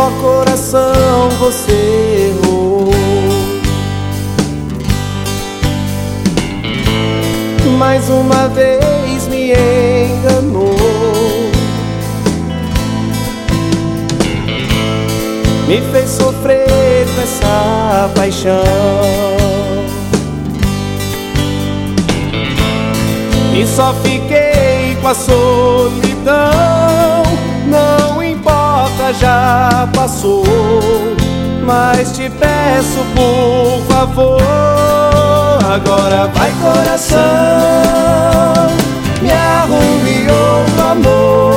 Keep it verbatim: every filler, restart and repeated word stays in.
Ó coração, você errou. Mais uma vez me enganou, me fez sofrer com essa paixão, e só fiquei com a solidão. Não importa, já passou, mas te peço por favor, agora vai coração, me arrume outro amor.